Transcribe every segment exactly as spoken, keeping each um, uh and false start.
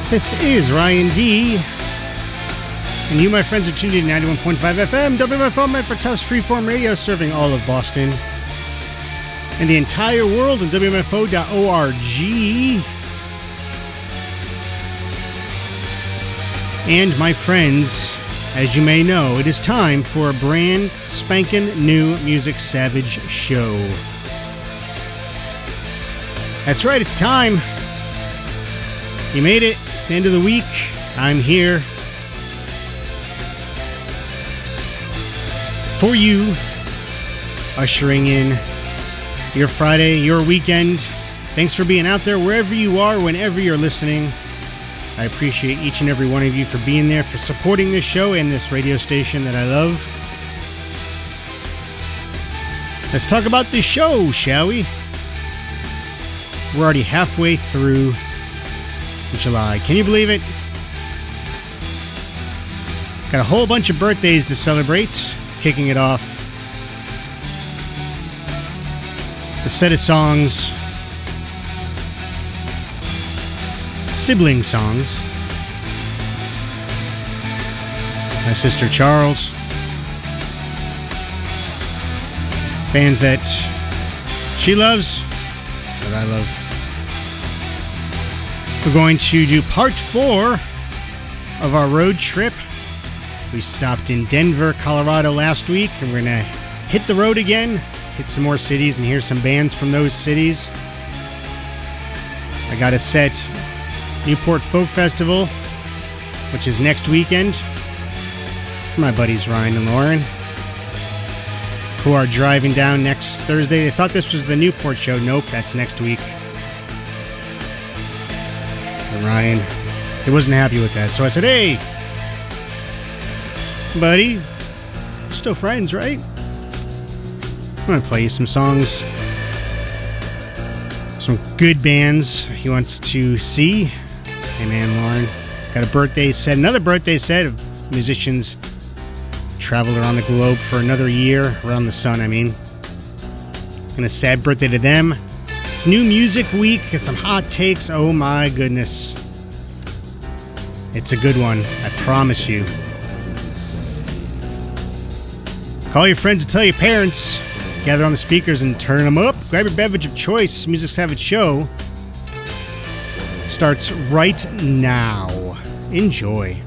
This is Ryan D. And you, my friends, are tuned in to ninety-one point five F M, W M F O, Medford's House Freeform Radio, serving all of Boston and the entire world on W M F O dot org. And my friends, as you may know, it is time for a brand spanking new Music Savage show. That's right, it's time. You made it. It's the end of the week. I'm here for you, ushering in your Friday, your weekend. Thanks for being out there wherever you are, whenever you're listening. I appreciate each and every one of you for being there, for supporting this show and this radio station that I love. Let's talk about this show, shall we? We're already halfway through July. Can you believe it? Got a whole bunch of birthdays to celebrate. Kicking it off, the set of songs, sibling songs. My sister Charles. Bands that she loves, that I love. We're going to do part four of our road trip. We stopped in Denver, Colorado last week, and we're going to hit the road again, hit some more cities, and hear some bands from those cities. I got a set Newport Folk Festival, which is next weekend, for my buddies Ryan and Lauren, who are driving down next Thursday. They thought this was the Newport show. Nope, that's next week. And Ryan, he wasn't happy with that, so I said, hey, buddy, still friends, right? I'm going to play you some songs, some good bands he wants to see. Hey man, Lauren, got a birthday set, another birthday set of musicians traveled around the globe for another year, around the sun, I mean. And a sad birthday to them. It's New Music Week, some hot takes, oh my goodness. It's a good one, I promise you. Call your friends and tell your parents. Gather on the speakers and turn them up. Grab your beverage of choice. Music Savage Show starts right now. Enjoy.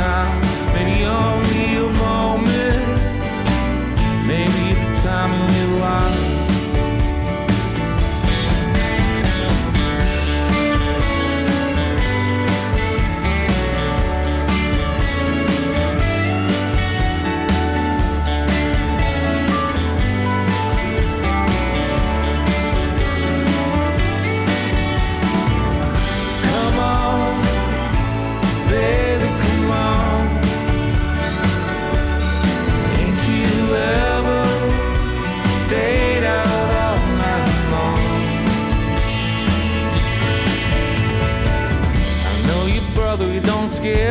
Time in your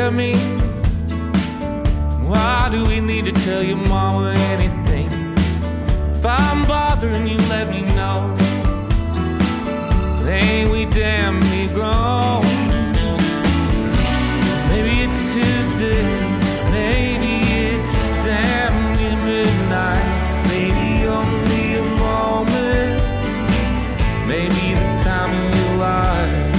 tell me? Why do we need to tell your mama anything? If I'm bothering you, let me know. Ain't we damn near grown? Maybe it's Tuesday, maybe it's damn near midnight. Maybe only a moment, maybe the time in your life.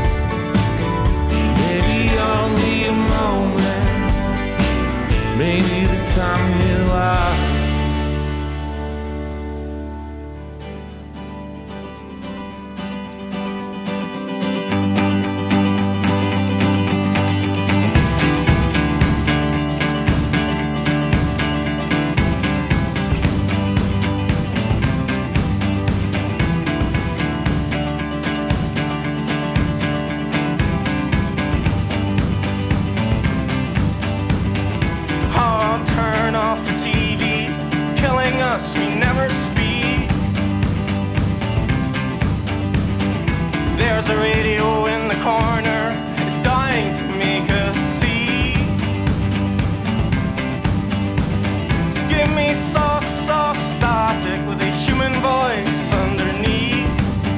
Maybe only a moment, maybe the time in your life. We never speak. There's a radio in the corner, it's dying to make us see. So give me soft, soft static with a human voice underneath.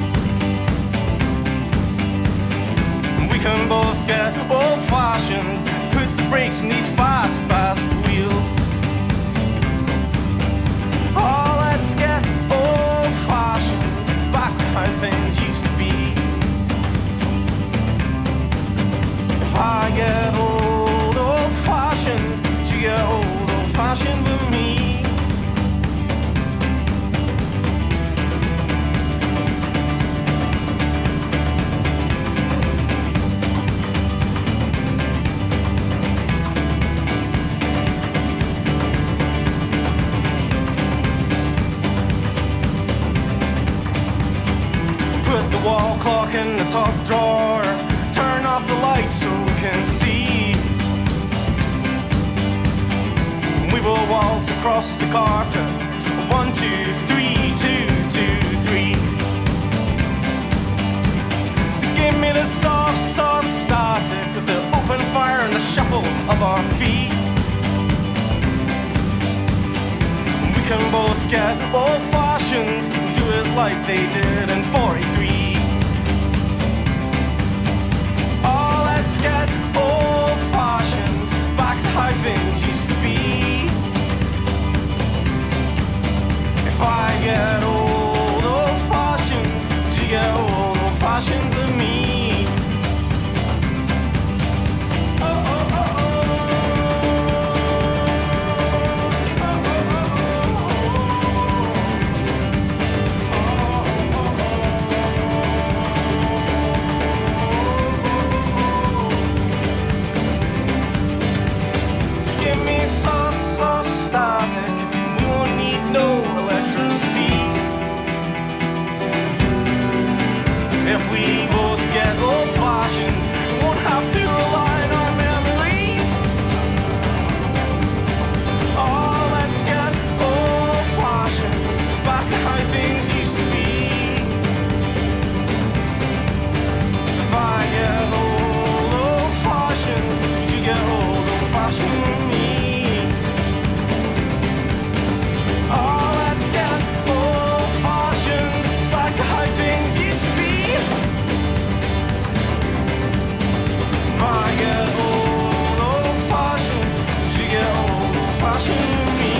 We can both get old-fashioned, put the brakes in these fast, fast wheels. Oh, let's get old-fashioned, back to how things used to be. If I get old, old-fashioned, do you get old, old-fashioned with me? Wall clock in the top drawer, turn off the lights so we can see. We will waltz across the carpet, one, two, three, two, two, three. So give me the soft, soft static of the open fire and the shuffle of our feet. We can both get old-fashioned, do it like they did in forty-three. Get old-fashioned, back to how things used to be. If I get old, old-fashioned, do you get old, old-fashioned with me? Oh, oh, oh, oh. Static, we won't need no electricity. If we both get old-fashioned, we won't have to rely on our memories. Oh, let's get old-fashioned, back to how things used to be. If I get old, old-fashioned, you get old, old-fashioned with me. Oh, let's get old-fashioned, back to how things used to be. If I get old, old-fashioned, she get old, old-fashioned with me.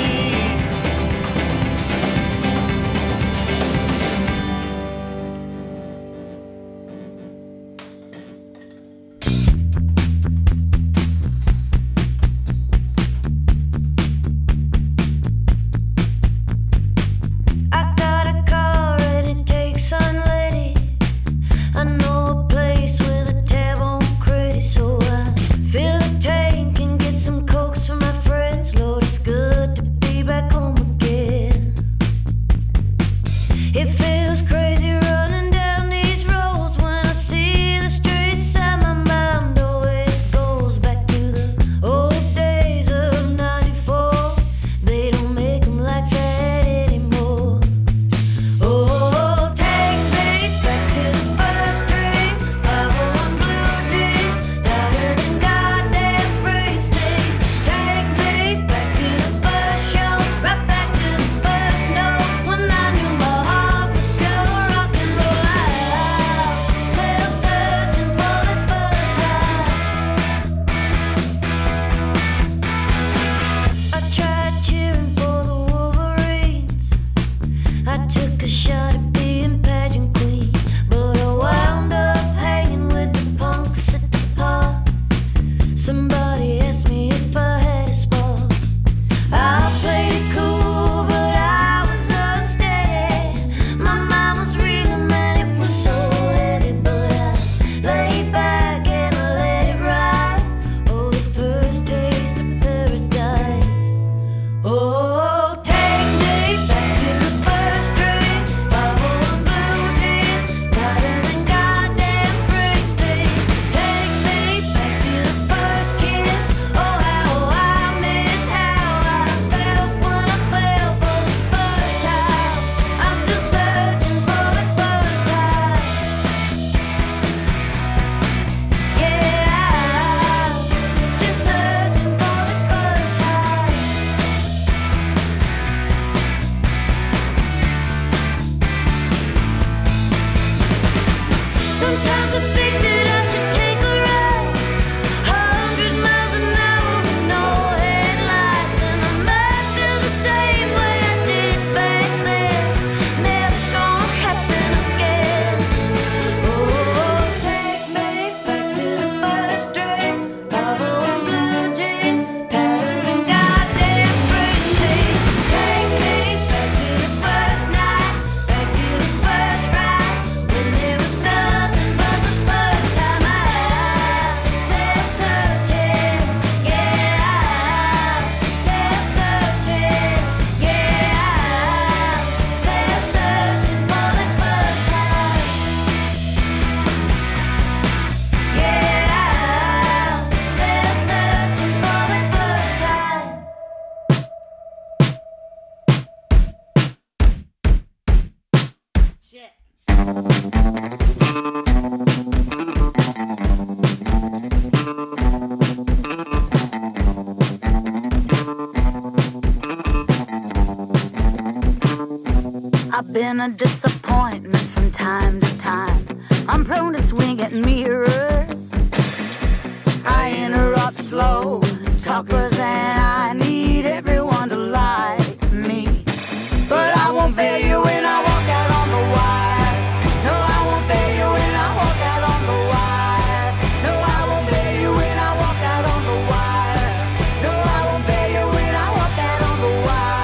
Goddamn shit. I've been a disappointment from time to time. I'm prone to swing at mirrors. I interrupt slow talkers and I need everyone to like me. But I won't fail you when I walk out on the wire. No, I won't fail you when I walk out on the wire. No, I won't fail you when I walk out on the wire. No, I won't fail you when I walk out on the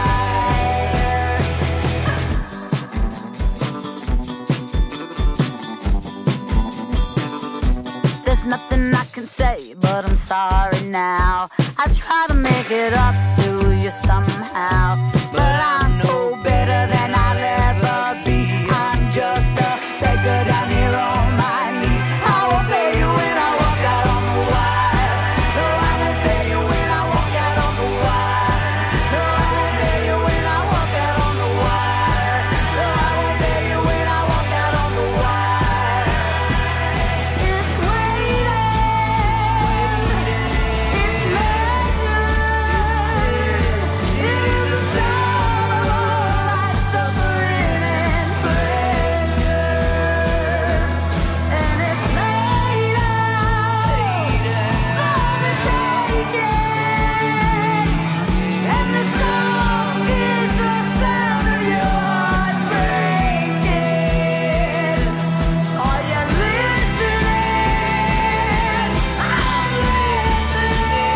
wire. There's nothing I can say, but I'm sorry now. I try to make it up to you somehow, but I'm no better than I'll ever be. I'm just a beggar down here on my knees. I won't fail you when I walk out on the wire. No, I won't fail you when I walk out on the wire. No, I won't fail you when I walk out on the wire. No, I won't fail you when I walk out on the wire. It's waiting. It's measured. It is a sound like suffering and pleasures, and it's made up for the taking. And the song is the sound of your heart breaking. Are you listening? I'm listening.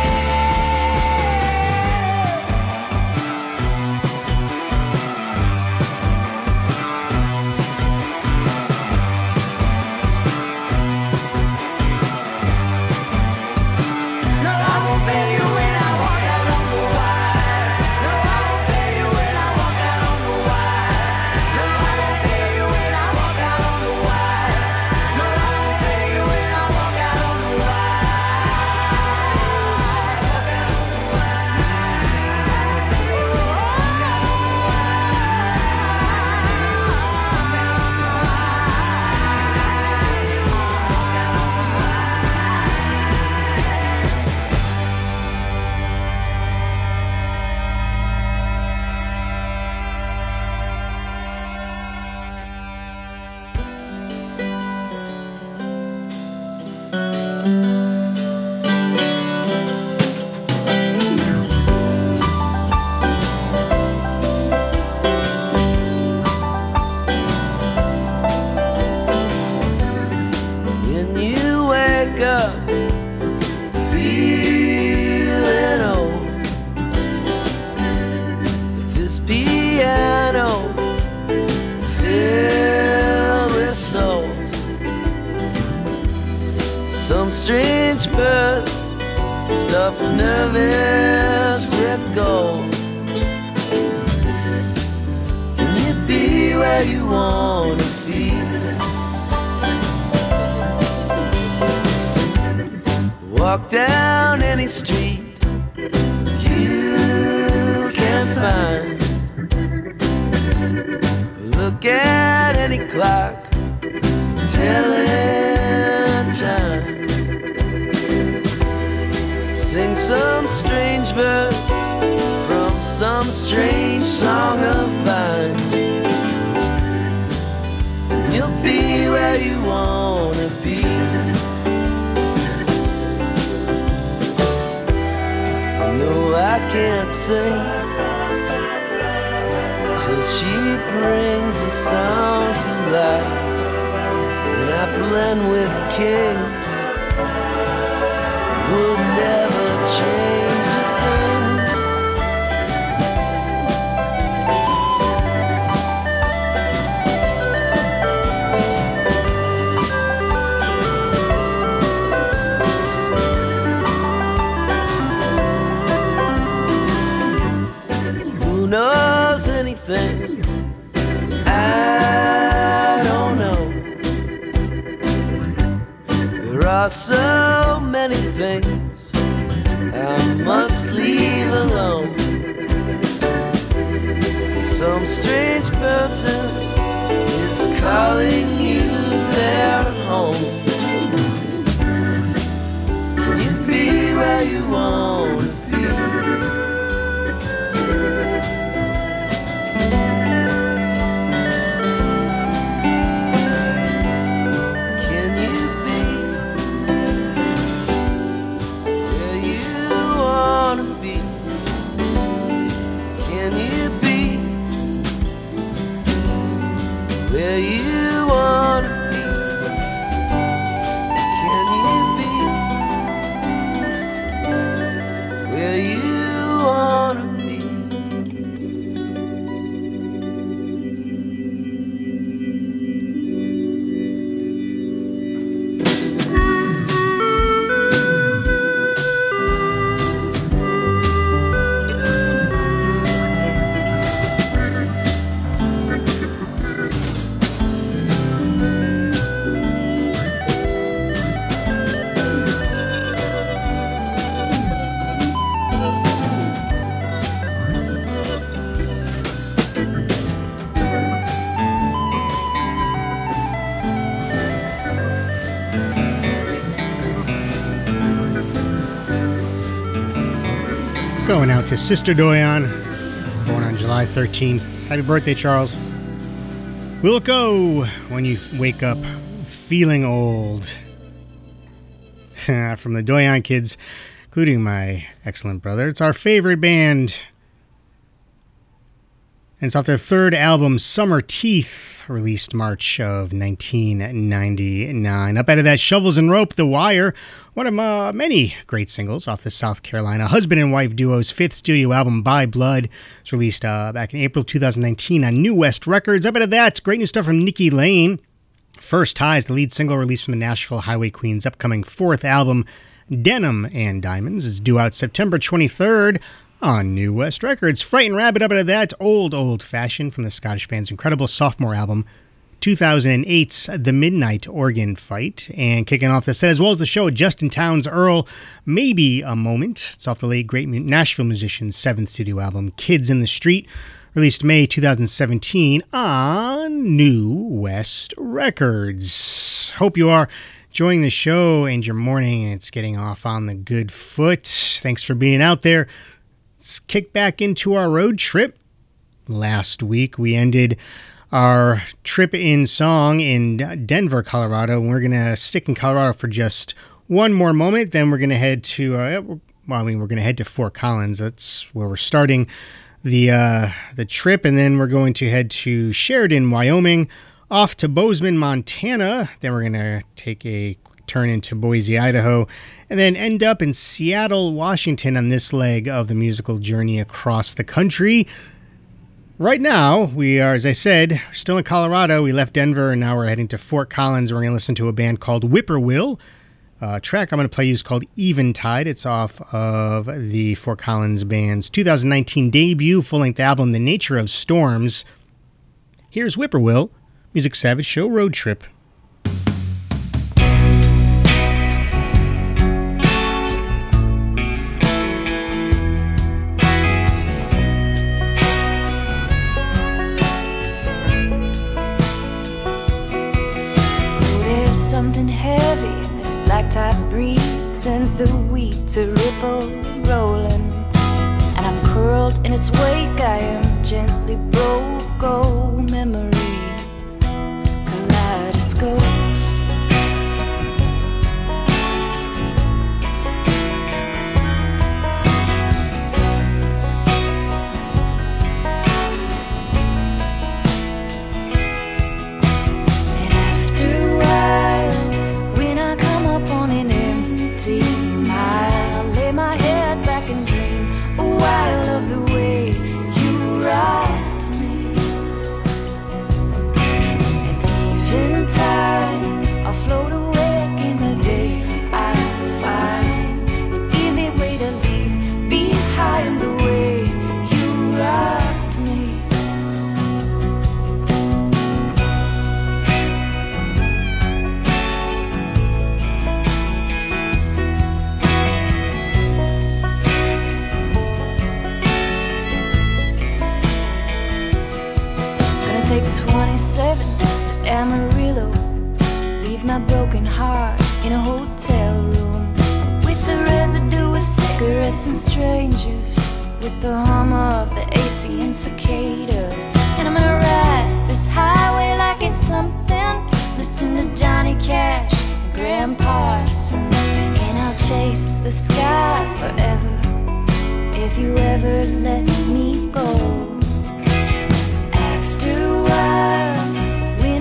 No, I won't fail you when I walk out on the wire. No, I won't fail you when I walk out on the wire. No, I won't fail you when I walk out on the wire. No, I won't fail you when I walk out on the When you wake up feeling old, this piano filled with souls, some strange purse stuffed nervous with gold. Can you be where you wanna be? Walk down any street you can find. Look at any clock telling time. Sing some strange verse from some strange song of mine. You'll be where you wanna be. No, I can't sing till she brings the sound to life. And I blend with kings, would never change a thing. Who knows anything? I don't know. There are so many things I must leave alone. Some strange person where you wanna be. Can you be where you wanna be? Going out to Sister Doyon, born on July thirteenth. Happy birthday, Charles. Will it go when you wake up feeling old? From the Doyon kids, including my excellent brother. It's our favorite band. And it's off their third album, Summer Teeth, released March of nineteen ninety-nine. Up out of that, Shovels and Rope, The Wire, one of uh, many great singles off the South Carolina husband and wife duo's fifth studio album, By Blood. It's released uh, back in April twenty nineteen on New West Records. Up out of that, great new stuff from Nikki Lane. First Ties, the lead single released from the Nashville Highway Queen's upcoming fourth album, Denim and Diamonds, is due out September twenty-third on New West Records. Frightened Rabbit, up out of that, Old Old Fashioned from the Scottish band's incredible sophomore album, two thousand eight's The Midnight Organ Fight. And kicking off the set as well as the show, Justin Townes Earl, Maybe a Moment. It's off the late great Nashville musician's seventh studio album, Kids in the Street, released May twenty seventeen on New West Records. Hope you are enjoying the show and your morning. It's getting off on the good foot. Thanks for being out there. Let's kick back into our road trip. Last week we ended our trip in song in Denver, Colorado. We're going to stick in Colorado for just one more moment. Then we're going to head to, uh, well, I mean, we're going to head to Fort Collins. That's where we're starting the uh, the trip. And then we're going to head to Sheridan, Wyoming, off to Bozeman, Montana. Then we're going to take a turn into Boise, Idaho, and then end up in Seattle, Washington on this leg of the musical journey across the country. Right now, we are, as I said, still in Colorado. We left Denver, and now we're heading to Fort Collins. We're going to listen to a band called Whippoorwill. A track I'm going to play you is called Eventide. It's off of the Fort Collins band's two thousand nineteen debut full-length album, The Nature of Storms. Here's Whippoorwill, Music Savage Show Road Trip. Something heavy in this black-type breeze sends the wheat to ripple and rolling, and I'm curled in its wake. I am gently broke. Oh, memory kaleidoscope. twenty-seven to Amarillo, leave my broken heart in a hotel room with the residue of cigarettes and strangers, with the hum of the A C and cicadas. And I'm gonna ride this highway like it's something, listen to Johnny Cash and Graham Parsons, and I'll chase the sky forever if you ever let me go. After a while, when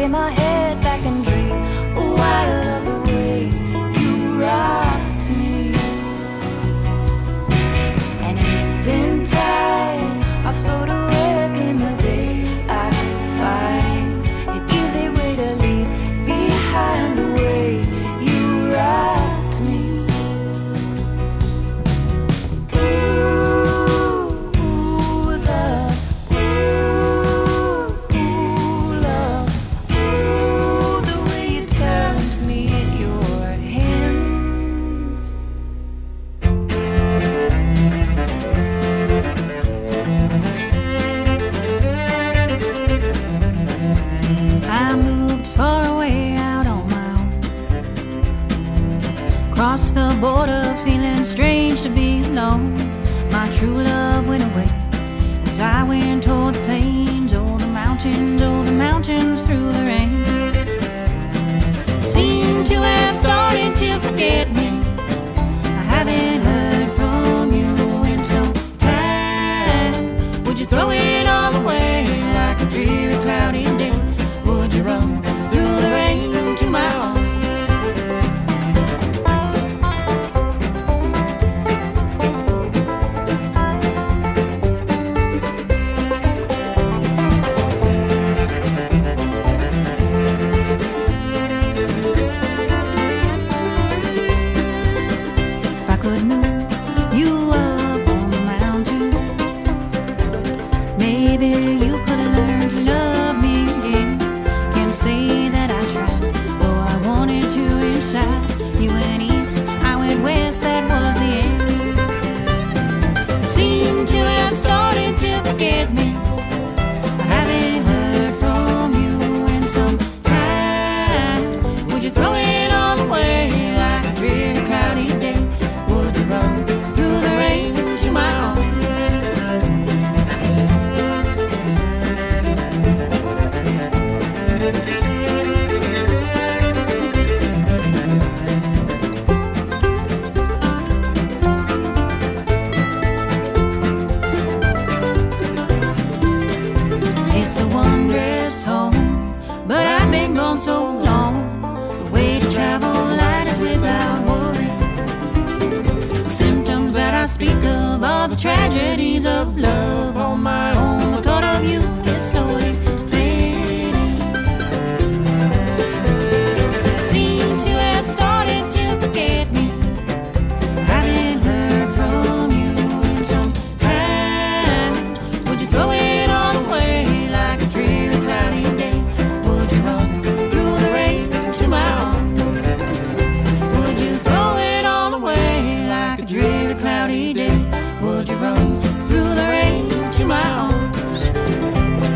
lay my head back and dream. Oh, I love the way you rock me. And even tired, I float away in the day. I find an easy way to leave behind the way you rocked me. Ooh, ooh, love, ooh, ooh, love, ooh, the way you turned me in your hands. I moved far away out on my own. Crossed the border feeling strange to be alone. My true love went away as I went toward the plains, over the mountains, over the mountains through the rain. Seem to have started to forget me. I haven't heard from you in some time. Would you throw it all away like a dreary cloudy day? Would you run through the rain to my arms? If I could move you up on the mountain, maybe you could learn to love me again. Can't say that I tried, though I wanted to inside. You went east, I went west, that was the end. You seem to have started to forget me. I haven't heard from you in some time. Would you throw it all away like a dreary cloudy day? Would you run through the rain to my arms? It's a wondrous home, but I've been gone so long. The way to travel light is without worry. The symptoms that I speak of are the tragedies of love. On my own, the thought of you is slowly fading. Seem to have started to forget me. Haven't heard from you in some time. Would you throw it all away like a dreary cloudy day? Would you run through the rain to my arms? Would you throw it all away like a dreary cloudy day? Would you run through the rain to my arms?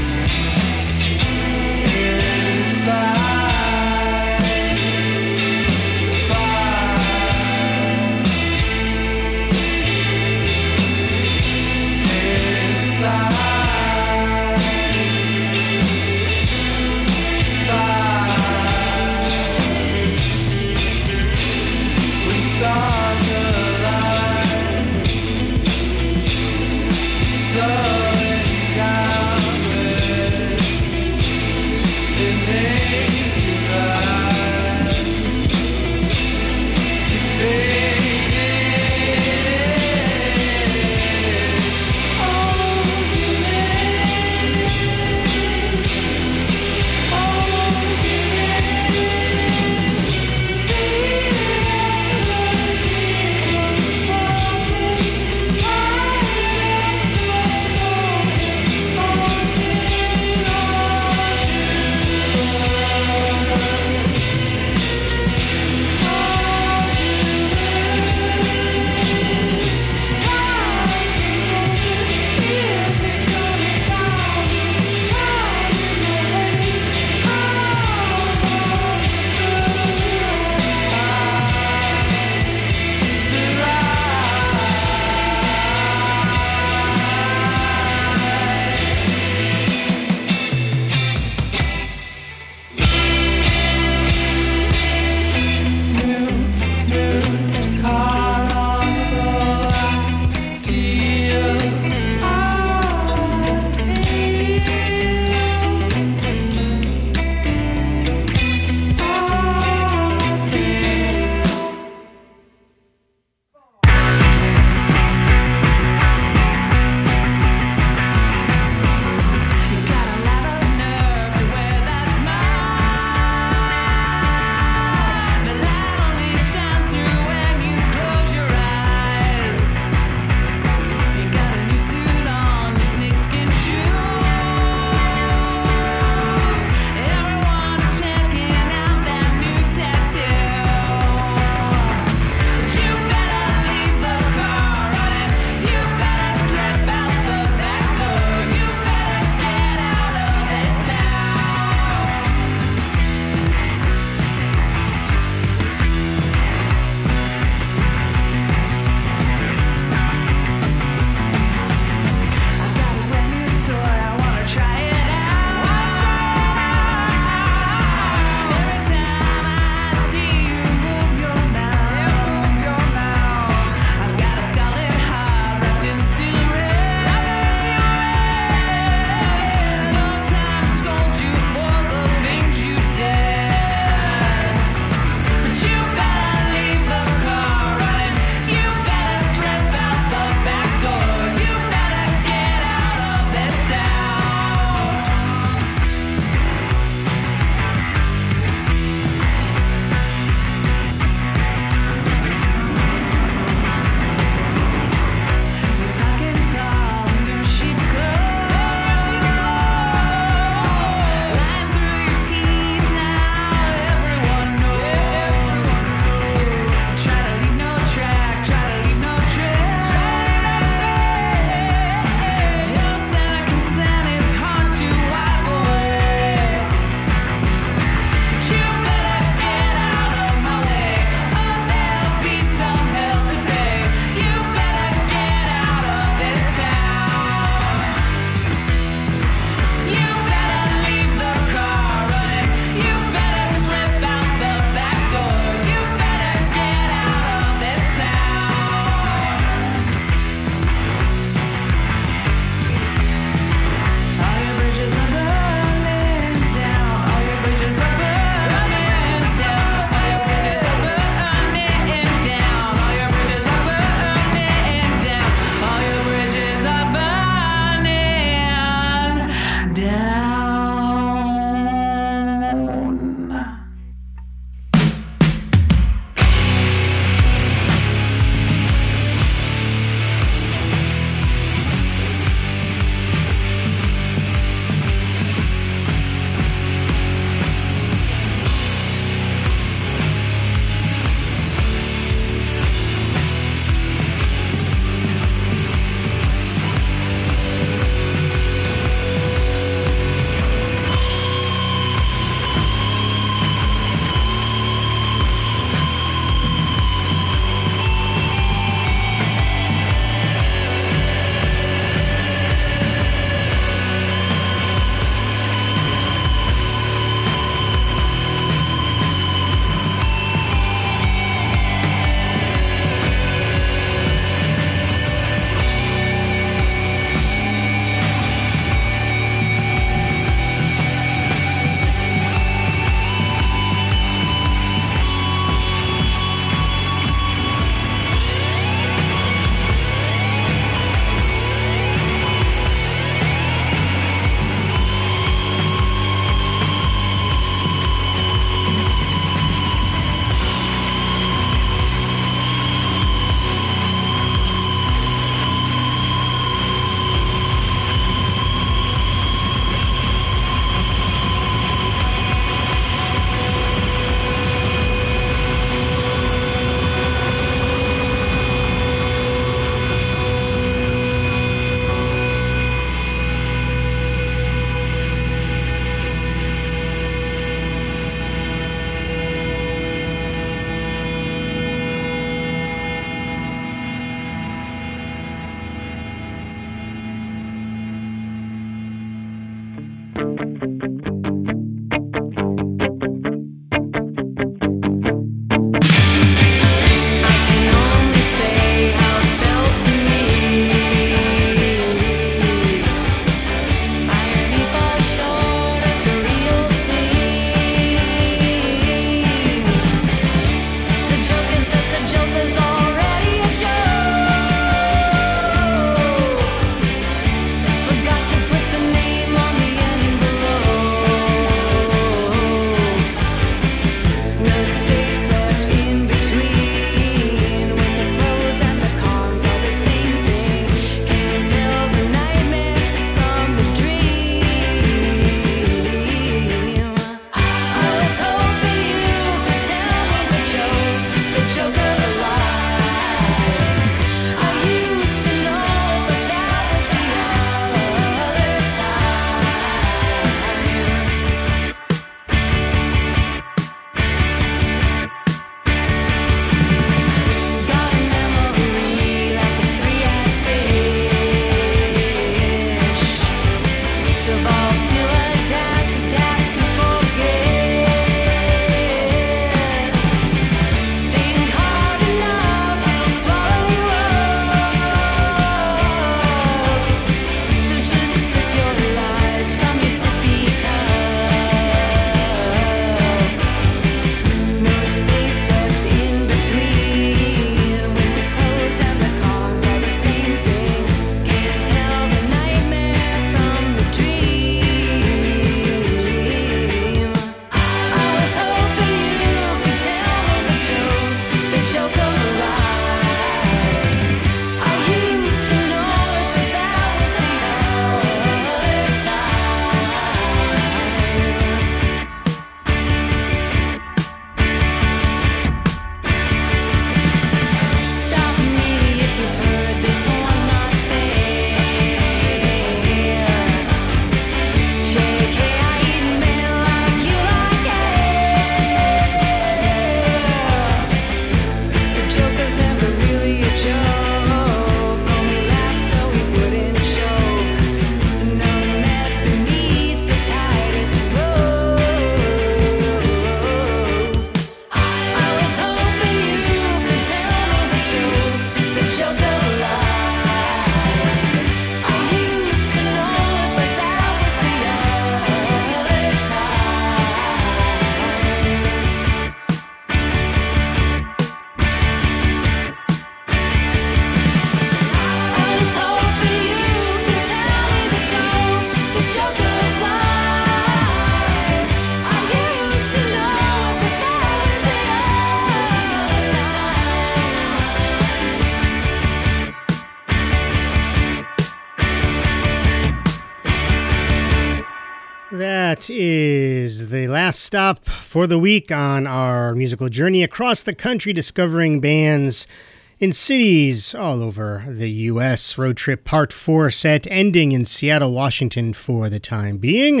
is the last stop for the week on our musical journey across the country, discovering bands in cities all over the U S. Road Trip Part four set, ending in Seattle, Washington for the time being.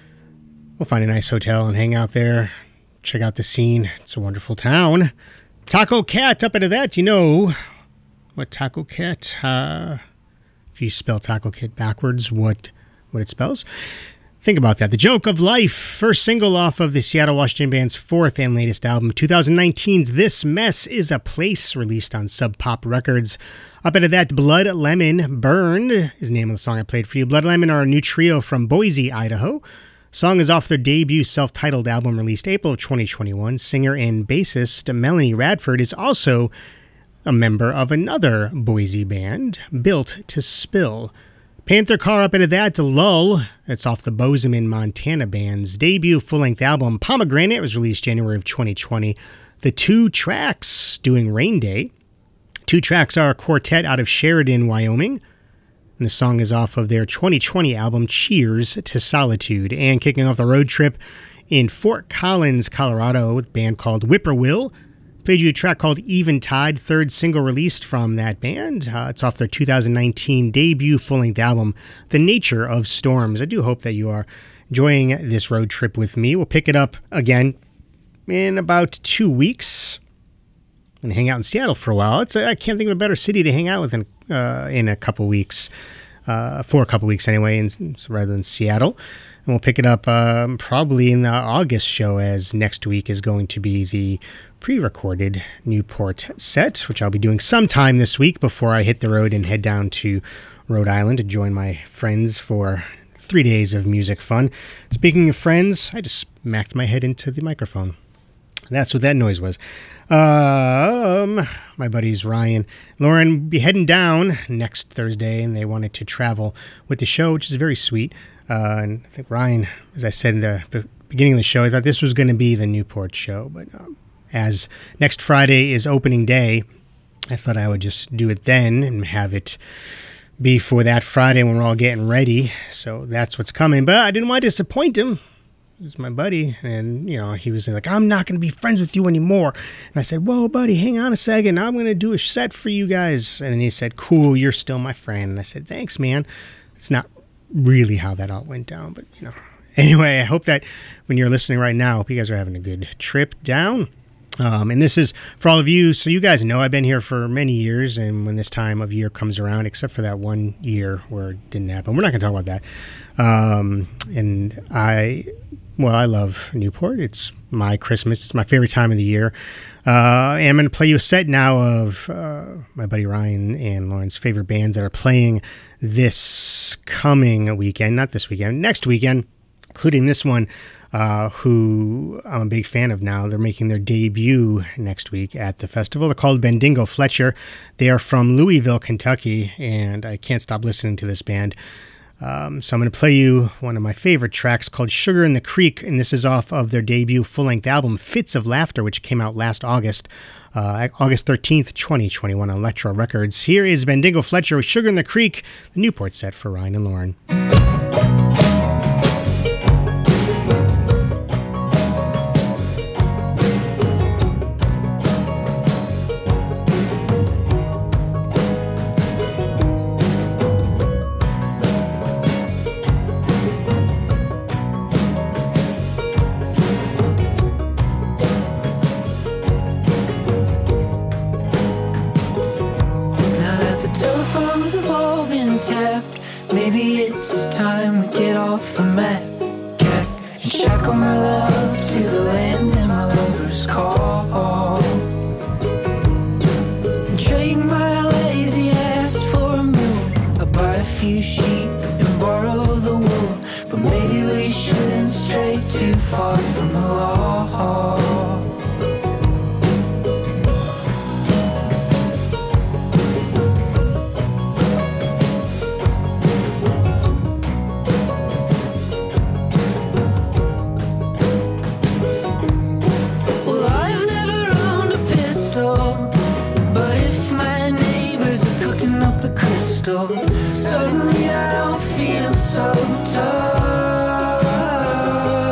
We'll find a nice hotel and hang out there, check out the scene. It's a wonderful town. Taco Cat, up into that, you know what Taco Cat, uh, if you spell Taco Cat backwards, what, what it spells? Think about that. The Joke of Life, first single off of the Seattle, Washington band's fourth and latest album, twenty nineteen's This Mess Is a Place, released on Sub Pop Records. Up into that, Blood Lemon Burned is the name of the song I played for you. Blood Lemon are a new trio from Boise, Idaho. Song is off their debut self-titled album released April of twenty twenty-one. Singer and bassist Melanie Radford is also a member of another Boise band, Built to Spill. Panther Car, up into that, to Lull. It's off the Bozeman, Montana band's debut full-length album, Pomegranate, was released January of twenty twenty. The two tracks doing Rain Day. Two tracks are a quartet out of Sheridan, Wyoming. And the song is off of their twenty twenty album, Cheers to Solitude. And kicking off the road trip in Fort Collins, Colorado, with a band called Whippoorwill. Played you a track called Eventide, third single released from that band. Uh, it's off their two thousand nineteen debut full-length album, The Nature of Storms. I do hope that you are enjoying this road trip with me. We'll pick it up again in about two weeks and hang out in Seattle for a while. It's a, I can't think of a better city to hang out with in, uh, in a couple weeks, uh, for a couple weeks anyway, in, rather than Seattle. And we'll pick it up um, probably in the August show, as next week is going to be the pre-recorded Newport set, which I'll be doing sometime this week before I hit the road and head down to Rhode Island to join my friends for three days of music fun. Speaking of friends, I just smacked my head into the microphone. That's what that noise was. Um, my buddies Ryan, Lauren, be heading down next Thursday, and they wanted to travel with the show, which is very sweet. Uh, and I think Ryan, as I said in the beginning of the show, I thought this was going to be the Newport show, but um, as next Friday is opening day, I thought I would just do it then and have it be for that Friday when we're all getting ready. So that's what's coming. But I didn't want to disappoint him. He's my buddy. And, you know, he was like, I'm not going to be friends with you anymore. And I said, whoa, buddy, hang on a second. I'm going to do a set for you guys. And then he said, cool, you're still my friend. And I said, thanks, man. It's not really how that all went down, but, you know. Anyway, I hope that when you're listening right now, I hope you guys are having a good trip down. Um, and this is for all of you, so you guys know I've been here for many years, and when this time of year comes around, except for that one year where it didn't happen, we're not going to talk about that. Um, and I, well, I love Newport. It's my Christmas. It's my favorite time of the year. Uh, and I'm going to play you a set now of uh, my buddy Ryan and Lauren's favorite bands that are playing this coming weekend, not this weekend, next weekend, including this one. Uh, who I'm a big fan of now. They're making their debut next week at the festival. They're called Bendigo Fletcher. They are from Louisville, Kentucky, and I can't stop listening to this band. Um, so I'm going to play you one of my favorite tracks called Sugar in the Creek, and this is off of their debut full-length album, Fits of Laughter, which came out last August, uh, August thirteenth, twenty twenty-one on Electro Records. Here is Bendigo Fletcher with Sugar in the Creek, the Newport set for Ryan and Lauren. Maybe it's time we get off the map, Jack, and shackle my love to the land that my lovers call, and trade my lazy ass for a mule. I'll buy a few sheep and borrow the wool, but maybe we shouldn't stray too far from the law. Suddenly I don't feel so tough.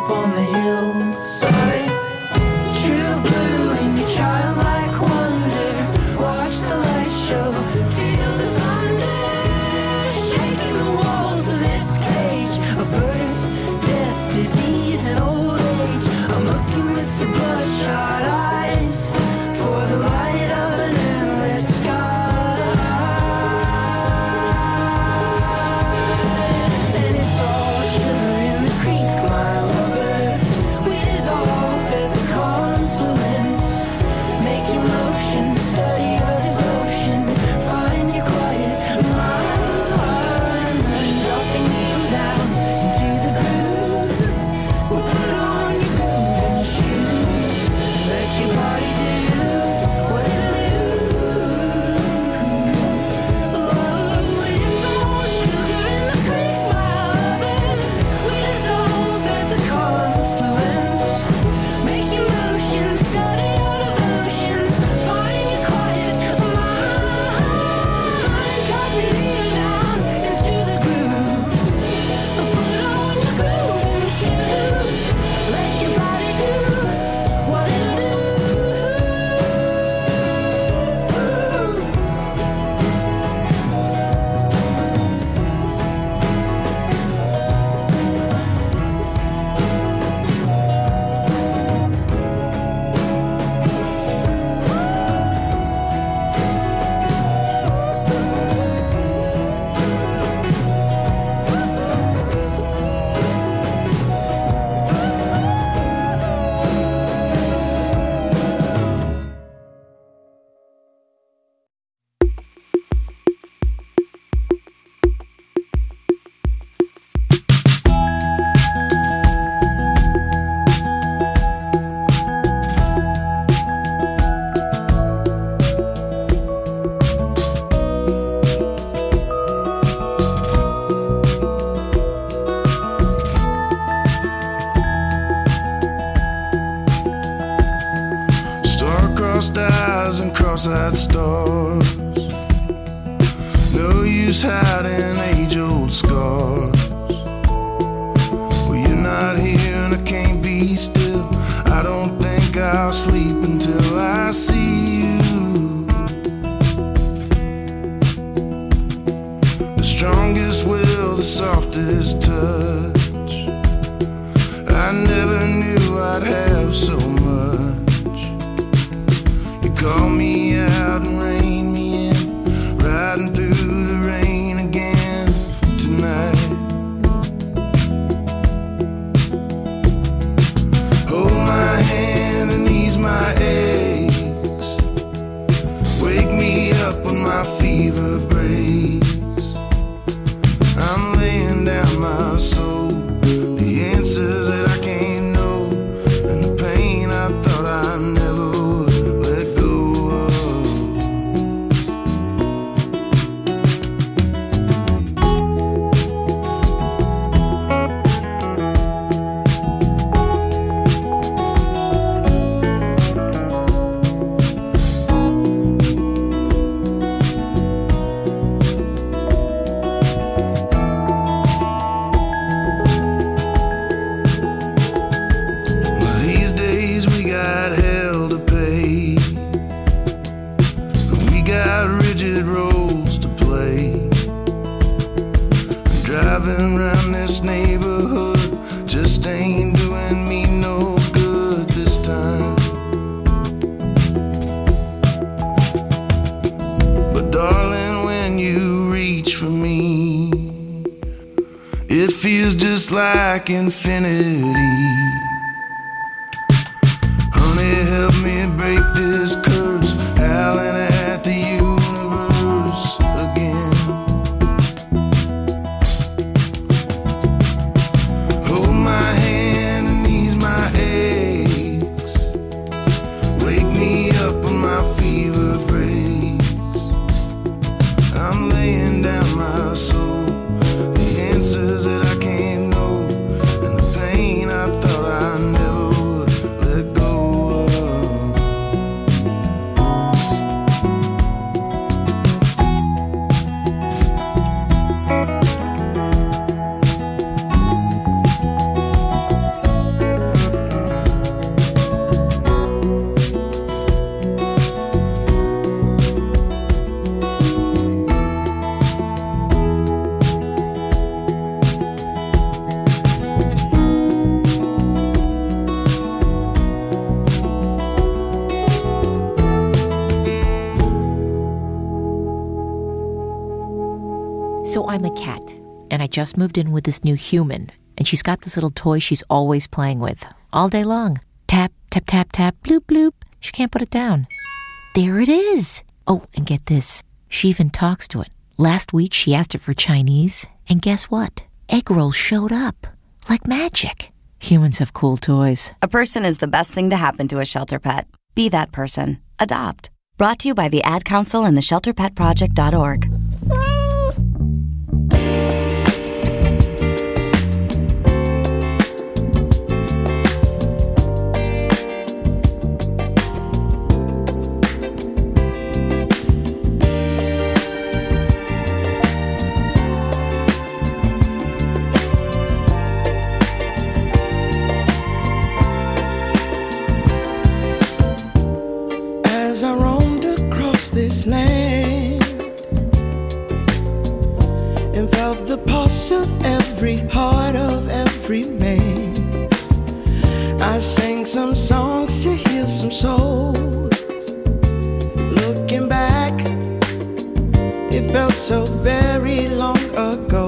up on the hillside. True blue in your childlike wonder. Watch the light show, feel the thunder, shaking the walls of this cage of birth, death, disease, and old age. I'm looking with the bloodshot eyes for the light of an endless sky. And it's all sugar in the creek, my lover. We dissolve at the confluence. Make your motions, study your devotion. Find your quiet mind. Dropping you down into the groove. We'll put on your grooving shoes. Let your body do what it do. Oh, it's all sugar in the creek, my lover. We dissolve at the confluence. Make your motions, study your devotion. Find your quiet mind. Drop me down into the groove. Put on your grooving shoes. Let your body do what it do. Star-crossed eyes and cross-eyed stars. No use hiding age-old scars. Well, you're not here and I can't be still. I don't think I'll sleep until I see you. The strongest will, the softest touch. I never knew I'd have so much. Call me out and rein me in, riding through the rain again tonight. Hold my hand and ease my aches. Wake me up when my fever breaks. I'm laying down my soul, the answers that I can't know, and the pain I thought I never would let go. Driving around this neighborhood just ain't doing me no good this time. But darling, when you reach for me, it feels just like infinity. Honey, help me break this curse, howling at the universe again. Hold my hand and ease my aches. Wake me up when my fever breaks. I'm laying down my soul, the answers that I can't know, and the pain I thought I So I'm a cat, and I just moved in with this new human, and she's got this little toy she's always playing with, all day long. Tap, tap, tap, tap, bloop, bloop. She can't put it down. There it is. Oh, and get this. She even talks to it. Last week, she asked it for Chinese, and guess what? Egg rolls showed up. Like magic. Humans have cool toys. A person is the best thing to happen to a shelter pet. Be that person. Adopt. Brought to you by the Ad Council and the shelter pet project dot org. As I roamed across this land and felt the pulse of every heart of every man, I sang some songs to heal some souls. Looking back, it felt so very long ago.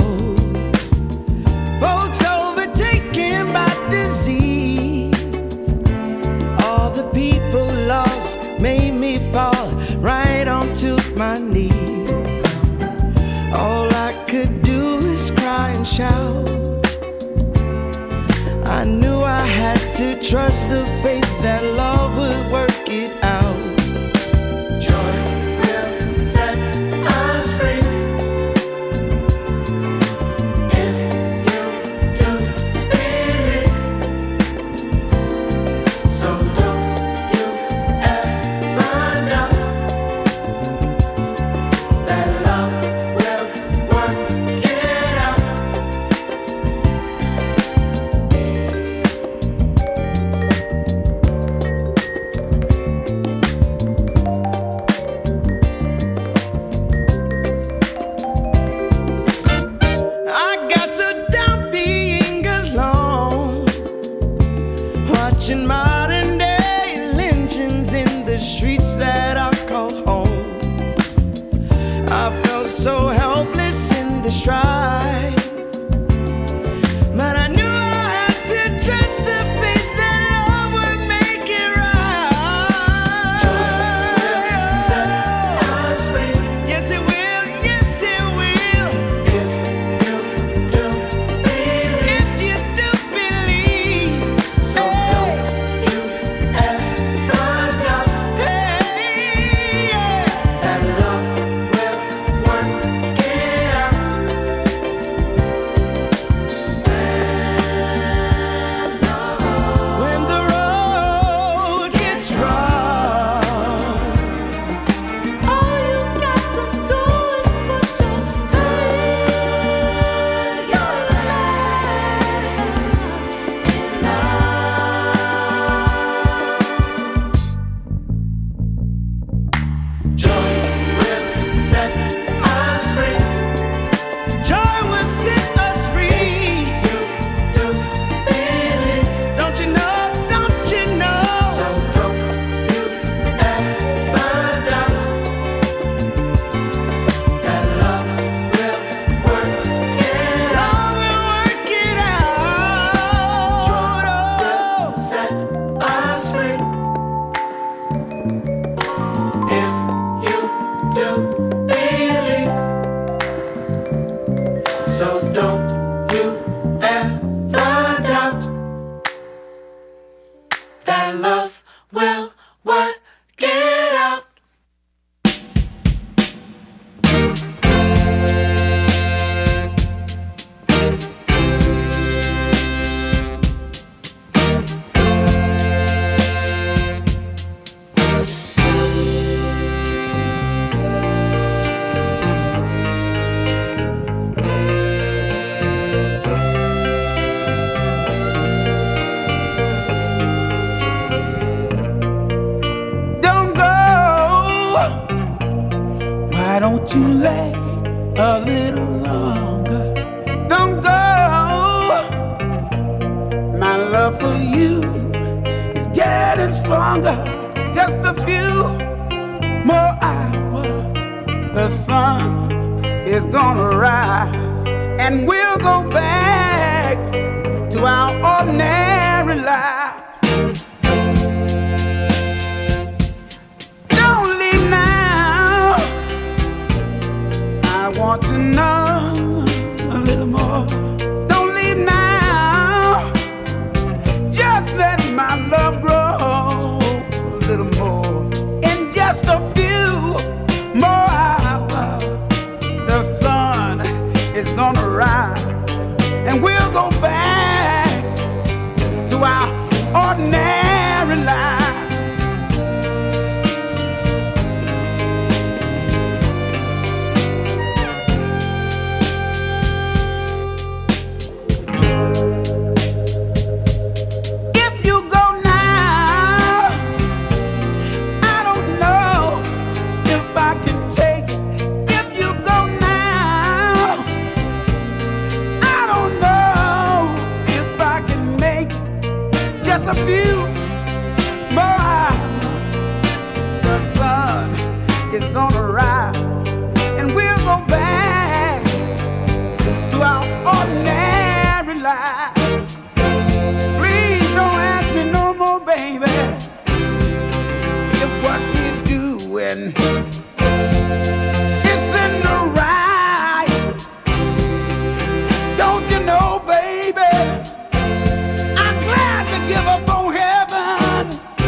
Folks overtaken by disease, all the people lost made me fall right onto my knees. All I could do is cry and shout. I knew I had to trust the faith that love would work it out. Joy will set us free. If you do believe, so don't you ever doubt that love will work it out. I got so down being alone, watching modern day lynchings in the streets that I call home. I felt so helpless in the strife, but I knew I had to trust the faith that love would make it right. Joy will set us free. Yes, it will. Yes, it will. If you do believe. If you do believe. So don't you ever doubt. Hey, yeah. That love will work it out. When the road gets rough, all you got to do is put your faith, your life in love. Joy will set us free. Joy will set us free. You do believe. Don't you know? Don't you know? So don't you ever doubt that love will work it out. Love will work it out. Joy will set us free. If you do believe. So don't you ever doubt that love will work it out. Don't go. Why don't you lay a little longer? Don't go. My love for you is getting stronger. Just a few more hours. The sun is gonna rise, and we'll go back to our ordinary life. Don't leave now, I want to know a little more. Don't leave now, just let my love grow a little more. In just a few more hours, the sun is gonna rise, and we'll go back to our ordinary lives. A few more hours, the sun is gonna rise, and we'll go back to our ordinary life. Please don't ask me no more, baby, if what we're doing is in the right. Don't you know, baby, give up on heaven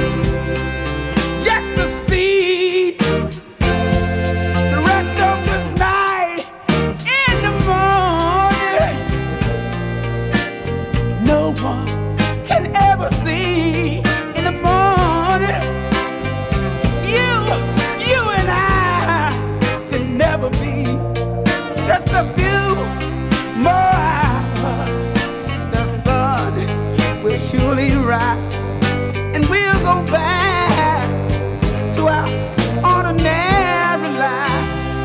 just to see the rest of this night. In the morning, no one can ever see. In the morning, you, you and I can never be. Just a few more hours, the sun will surely rise, and we'll go back to our ordinary life.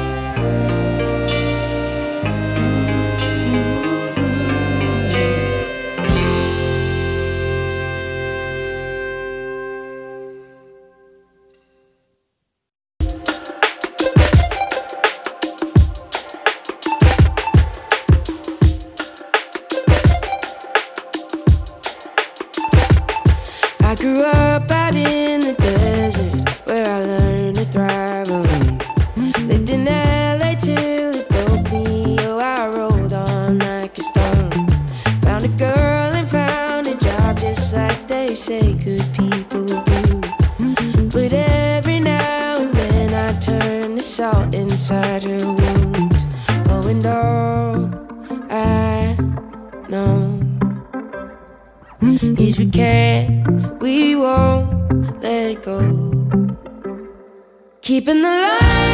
I grew up out in the desert, where I learned to thrive alone. Lived in L A till it broke me, oh I rolled on like a stone. Found a girl and found a job, just like they say good people do. But every now and then I turn the salt inside her wound. Oh, and all I know is we can't, we won't let go. Keeping the light